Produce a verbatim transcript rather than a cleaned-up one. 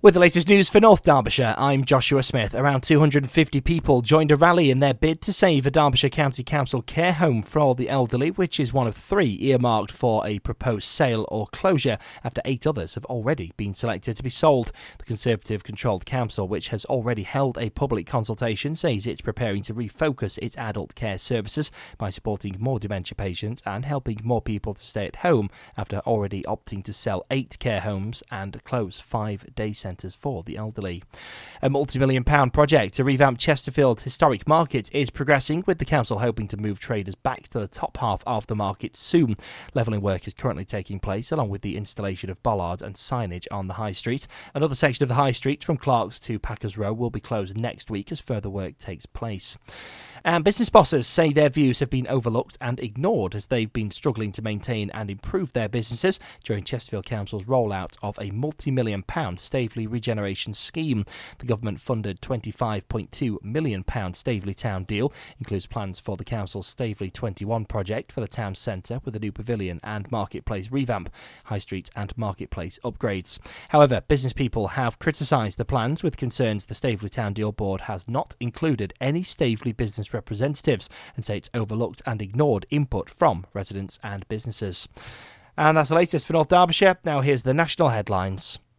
With the latest news for North Derbyshire, I'm Joshua Smith. Around two hundred fifty people joined a rally in their bid to save a Derbyshire County Council care home for all the elderly, which is one of three earmarked for a proposed sale or closure, after eight others have already been selected to be sold. The Conservative-controlled council, which has already held a public consultation, says it's preparing to refocus its adult care services by supporting more dementia patients and helping more people to stay at home, after already opting to sell eight care homes and close five day centres for the elderly. A multi-million pound project to revamp Chesterfield Historic Market is progressing, with the council hoping to move traders back to the top half of the market soon. Levelling work is currently taking place, along with the installation of bollards and signage on the High Street. Another section of the High Street from Clarks to Packers Row will be closed next week as further work takes place. And business bosses say their views have been overlooked and ignored as they've been struggling to maintain and improve their businesses during Chesterfield Council's rollout of a multi-million pound Staveley regeneration scheme. The government-funded twenty-five point two million pound Staveley Town deal includes plans for the council's Staveley twenty-one project for the town centre, with a new pavilion and marketplace revamp, high street and marketplace upgrades. However, business people have criticised the plans, with concerns the Staveley Town Deal Board has not included any Staveley business representatives, and say it's overlooked and ignored input from residents and businesses. And that's the latest for North Derbyshire. Now here's the national headlines.